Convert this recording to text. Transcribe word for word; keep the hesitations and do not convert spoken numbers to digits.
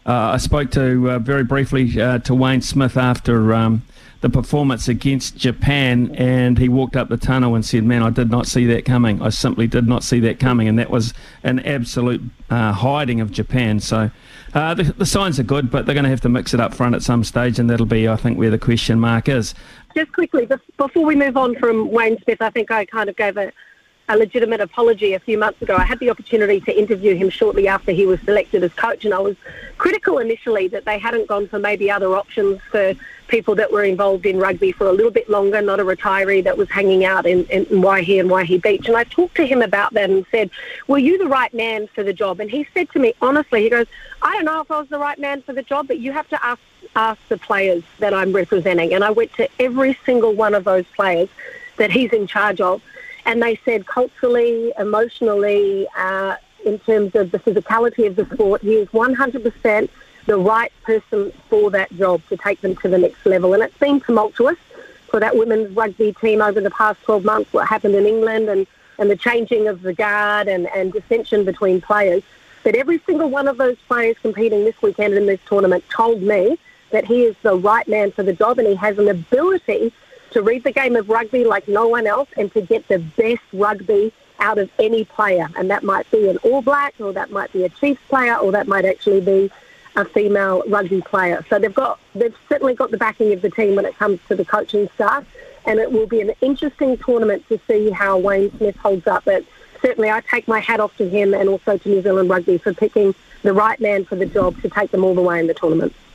Uh, I spoke to uh, very briefly uh, to Wayne Smith after um, the performance against Japan, and he walked up the tunnel and said, man, I did not see that coming. I simply did not see that coming, and that was an absolute uh, hiding of Japan. So uh, the, the signs are good, but they're going to have to mix it up front at some stage, and that'll be, I think, where the question mark is. Just quickly, before we move on from Wayne Smith, I think I kind of gave a a legitimate apology a few months ago. I had the opportunity to interview him shortly after he was selected as coach, and I was critical initially that they hadn't gone for maybe other options for people that were involved in rugby for a little bit longer, not a retiree that was hanging out in, in Waihi and Waihi Beach. And I talked to him about that and said, were you the right man for the job? And he said to me, honestly, he goes, I don't know if I was the right man for the job, but you have to ask, ask the players that I'm representing. And I went to every single one of those players that he's in charge of, and they said culturally, emotionally, uh, in terms of the physicality of the sport, he is one hundred percent the right person for that job to take them to the next level. And it's been tumultuous for that women's rugby team over the past twelve months, what happened in England and, and the changing of the guard and, and dissension between players. But every single one of those players competing this weekend in this tournament told me that he is the right man for the job, and he has an ability to read the game of rugby like no one else and to get the best rugby out of any player. And that might be an All Black, or that might be a Chiefs player, or that might actually be a female rugby player. So they've got, they've certainly got the backing of the team when it comes to the coaching staff, and it will be an interesting tournament to see how Wayne Smith holds up. But certainly I take my hat off to him and also to New Zealand Rugby for picking the right man for the job to take them all the way in the tournament.